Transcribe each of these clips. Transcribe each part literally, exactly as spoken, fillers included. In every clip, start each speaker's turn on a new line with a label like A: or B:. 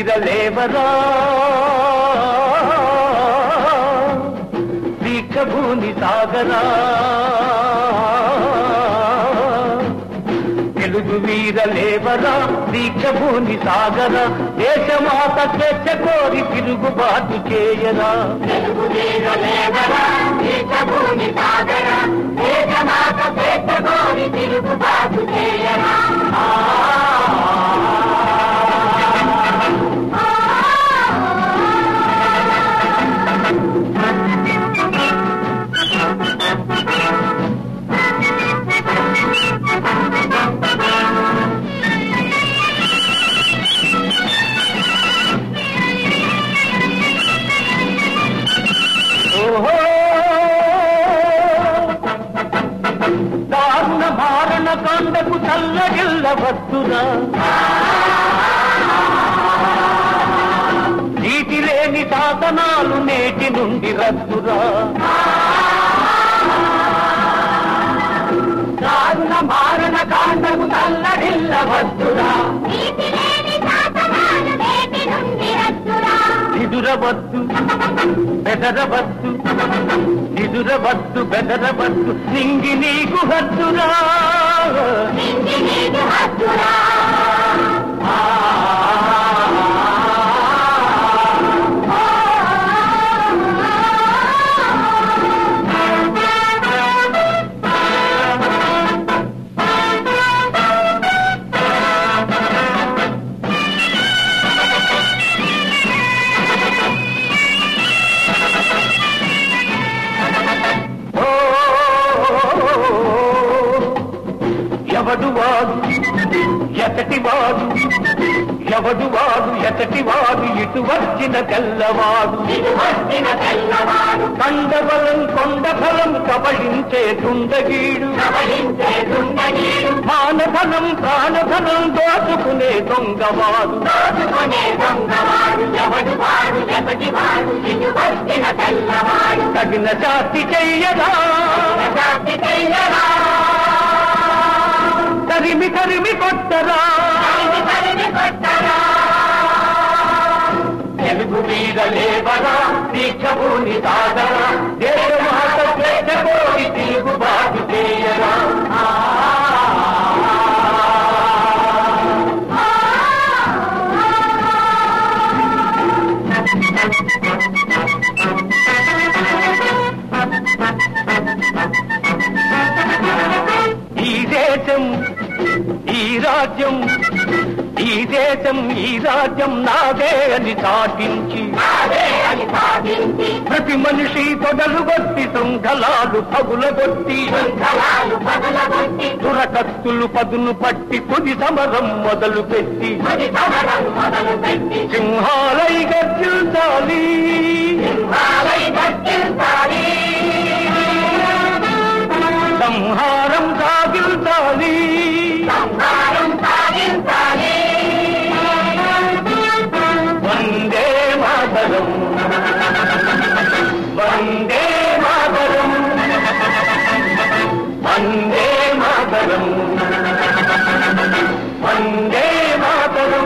A: వీరలేవరా దీక్షభూని సాగరా తెలుగు వీరలేవరా దీక్షభూని సాగరా దేశమాత స్వేచ్ఛ కోరి తిరుగుబాటు చేయరా
B: తెలుగు వీరలేవరా దీక్షభూని సాగరా దేశమాత స్వేచ్ఛ కోరి తిరుగుబాటు చేయరా
A: దారుణ మారణ కాండకు చల్లగిల్లవద్దురా నీటి లేని సాధనాలు నేటి నుండి రద్దురా దారుణ మారణ కాండకు చల్లగిల్లవద్దురా నిదురవద్దు బెదరవద్దు నిదురవద్దు బెదరవద్దు నింగి నీకు హద్దురా ఎవడు వాడు ఎతటి వాడు ఎవడు వాడు ఎతటి వాడు ఇటు వచ్చిన తెల్లవాడు కండబలం కొండఫలం కబళించే దుండగీడు మానధనం ప్రాణధనం దోచుకునే దొంగవాడు తగిన శాస్తి చెయ్యరా తరిమి తరిమి కొట్టరా తెలుగు వీరలేవరా దీక్షభూని సాగరా దేశమాత స్వేచ్ఛ కోరి తిరుగుబాటు చేయరా ఈ దేశం ఈ రాజ్యం ఈ దేశం ఈ రాజ్యం నాదే అని చాటించి ప్రతి మనిషి తొడలుగొట్టి శృంఖలాలు పగులగొట్టి దురకత్తులు పదును పట్టి తుది సమరం మొదలు పెట్టి సింహాలై గర్జించాలి సంహారం సాగించాలి వందే మాతరం వందే మాతరం వందే మాతరం వందే మాతరం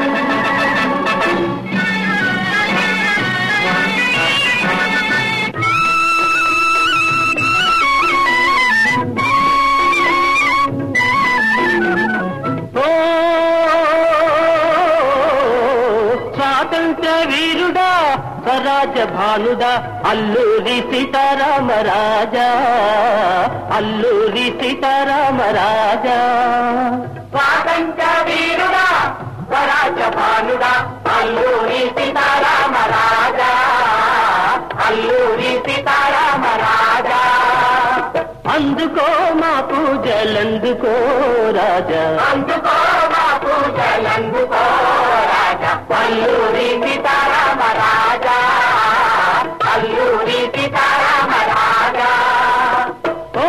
A: వీరుడా స్వరాజ భానుడా అల్లూరి సీతారామరాజా అల్లూరి సీతారామరాజా
B: స్వాతంత్ర వీరుడా స్వరాజ భానుడా అల్లూరి సీతారామరాజా అల్లూరి సీతారామరాజా
A: అందుకో మా పూజలందుకో రాజా
B: అందుకో మా పూజలందుకో రాజా అల్లూరి సీతారామరాజా అల్లూరి సీతారామరాజా
A: ఓ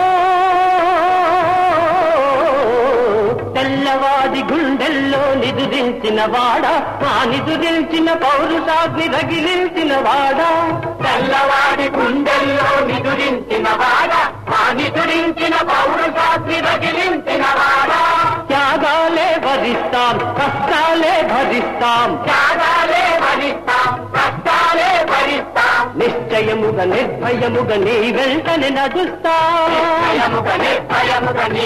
A: తెల్లవాది గుండెల్లో నిదురించిన వాడా ఆ నిదురించిన పౌరుషాగ్ని రగిలించిన వాడా
B: తెల్లవాడి గుండెల్లో నిదురించిన వాడా ఆ నిదురించిన పౌరుషాగ్ని రగిలించిన వాడా
A: త్యాగాలే భరిస్తాం కష్టాలే భరిస్తాం
B: త్యాగా
A: నిర్భయముగా నిర్భయముగా నీ వెంటనే నడుస్తా
B: నిర్భయముగా నిర్భయముగా నీ